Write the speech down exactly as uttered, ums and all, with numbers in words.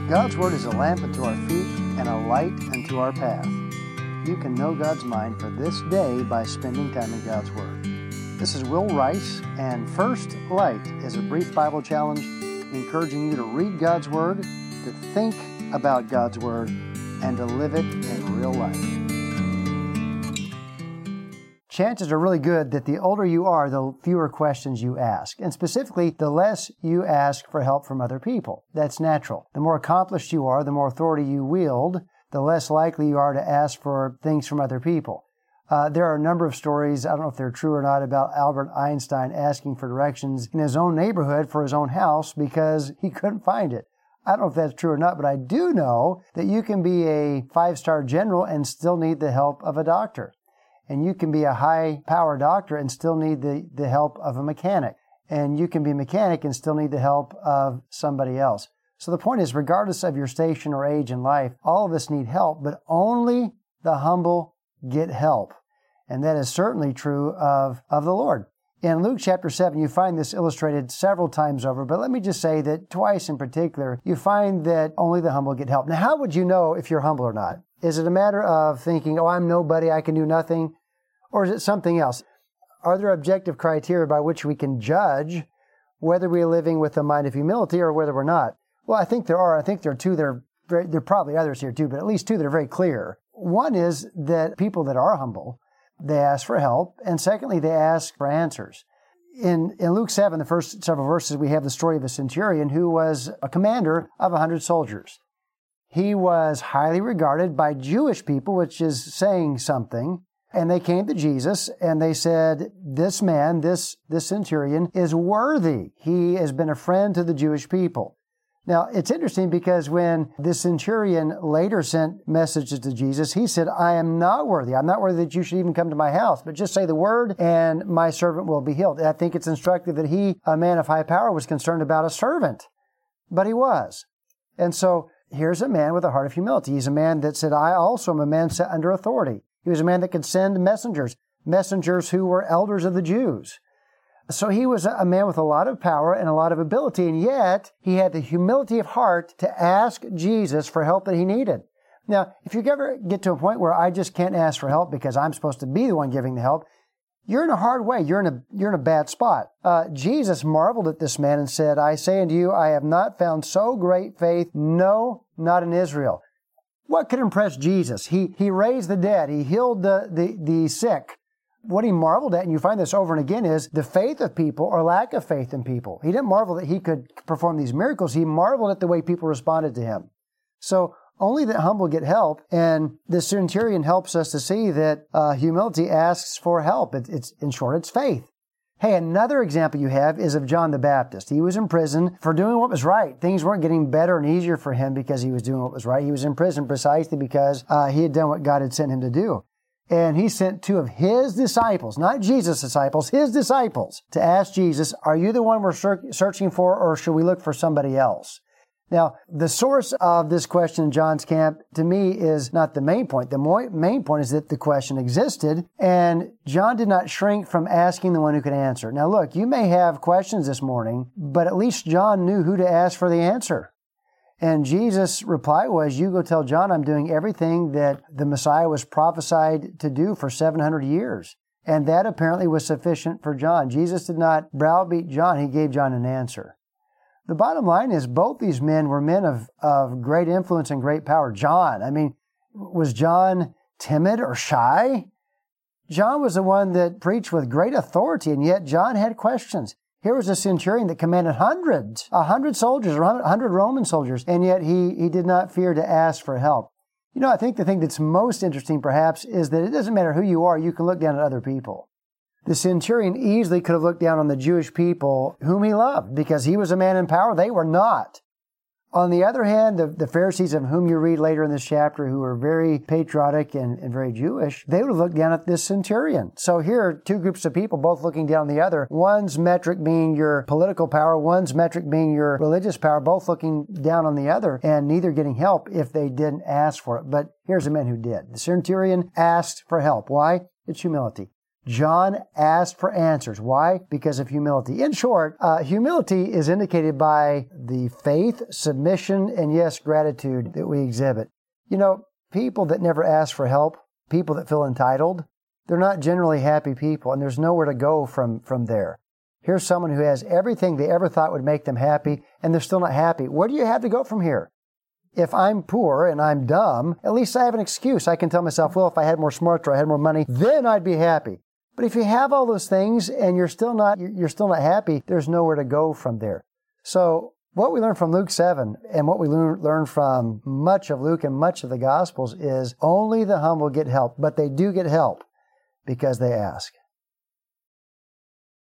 God's Word is a lamp unto our feet and a light unto our path. You can know God's mind for this day by spending time in God's Word. This is Will Rice, and First Light is a brief Bible challenge encouraging you to read God's Word, to think about God's Word, and to live it in real life. Chances are really good that the older you are, the fewer questions you ask. And specifically, the less you ask for help from other people. That's natural. The more accomplished you are, the more authority you wield, the less likely you are to ask for things from other people. Uh, there are a number of stories, I don't know if they're true or not, about Albert Einstein asking for directions in his own neighborhood for his own house because he couldn't find it. I don't know if that's true or not, but I do know that you can be a five-star general and still need the help of a doctor. And you can be a high-power doctor and still need the, the help of a mechanic. And you can be a mechanic and still need the help of somebody else. So the point is, regardless of your station or age in life, all of us need help, but only the humble get help. And that is certainly true of, of the Lord. In Luke chapter seven, you find this illustrated several times over, but let me just say that twice in particular, you find that only the humble get help. Now, how would you know if you're humble or not? Is it a matter of thinking, oh, I'm nobody, I can do nothing? Or is it something else? Are there objective criteria by which we can judge whether we're living with a mind of humility or whether we're not? Well, I think there are. I think there are two that are very, there are probably others here too, but at least two that are very clear. One is that people that are humble, they ask for help, and secondly, they ask for answers. In, in Luke seven, the first several verses, we have the story of a centurion who was a commander of a hundred soldiers. He was highly regarded by Jewish people, which is saying something. And they came to Jesus and they said, this man, this, this centurion is worthy. He has been a friend to the Jewish people. Now, it's interesting because when this centurion later sent messages to Jesus, he said, I am not worthy. I'm not worthy that you should even come to my house, but just say the word and my servant will be healed. And I think it's instructive that he, a man of high power, was concerned about a servant, but he was. And so here's a man with a heart of humility. He's a man that said, I also am a man set under authority. He was a man that could send messengers, messengers who were elders of the Jews. So he was a man with a lot of power and a lot of ability, and yet he had the humility of heart to ask Jesus for help that he needed. Now, if you ever get to a point where I just can't ask for help because I'm supposed to be the one giving the help, you're in a hard way. You're in a, you're in a bad spot. Uh, Jesus marveled at this man and said, I say unto you, I have not found so great faith, no, not in Israel. What could impress Jesus? He he raised the dead. He healed the, the, the sick. What he marveled at, and you find this over and again, is the faith of people or lack of faith in people. He didn't marvel that he could perform these miracles. He marveled at the way people responded to him. So only the humble get help, and the centurion helps us to see that uh, humility asks for help. It, it's in short, it's faith. Hey, another example you have is of John the Baptist. He was in prison for doing what was right. Things weren't getting better and easier for him because he was doing what was right. He was in prison precisely because uh, he had done what God had sent him to do. And he sent two of his disciples, not Jesus' disciples, his disciples, to ask Jesus, are you the one we're searching for, or should we look for somebody else? Now, the source of this question in John's camp, to me, is not the main point. The main point is that the question existed, and John did not shrink from asking the one who could answer. Now, look, you may have questions this morning, but at least John knew who to ask for the answer. And Jesus' reply was, you go tell John I'm doing everything that the Messiah was prophesied to do for seven hundred years. And that apparently was sufficient for John. Jesus did not browbeat John. He gave John an answer. The bottom line is both these men were men of, of great influence and great power. John, I mean, was John timid or shy? John was the one that preached with great authority, and yet John had questions. Here was a centurion that commanded hundreds, a hundred soldiers, or a hundred Roman soldiers, and yet he, he did not fear to ask for help. You know, I think the thing that's most interesting, perhaps, is that it doesn't matter who you are, you can look down at other people. The centurion easily could have looked down on the Jewish people whom he loved because he was a man in power. They were not. On the other hand, the, the Pharisees, of whom you read later in this chapter, who were very patriotic and, and very Jewish, they would have looked down at this centurion. So here are two groups of people both looking down on the other. One's metric being your political power, one's metric being your religious power, both looking down on the other and neither getting help if they didn't ask for it. But here's a man who did. The centurion asked for help. Why? It's humility. John asked for answers. Why? Because of humility. In short, uh, humility is indicated by the faith, submission, and yes, gratitude that we exhibit. You know, people that never ask for help, people that feel entitled, they're not generally happy people, and there's nowhere to go from, from there. Here's someone who has everything they ever thought would make them happy, and they're still not happy. Where do you have to go from here? If I'm poor and I'm dumb, at least I have an excuse. I can tell myself, well, if I had more smarts or I had more money, then I'd be happy. But if you have all those things and you're still not, you're still not happy, there's nowhere to go from there. So what we learn from Luke seven and what we learn, learn from much of Luke and much of the Gospels is only the humble get help, but they do get help because they ask.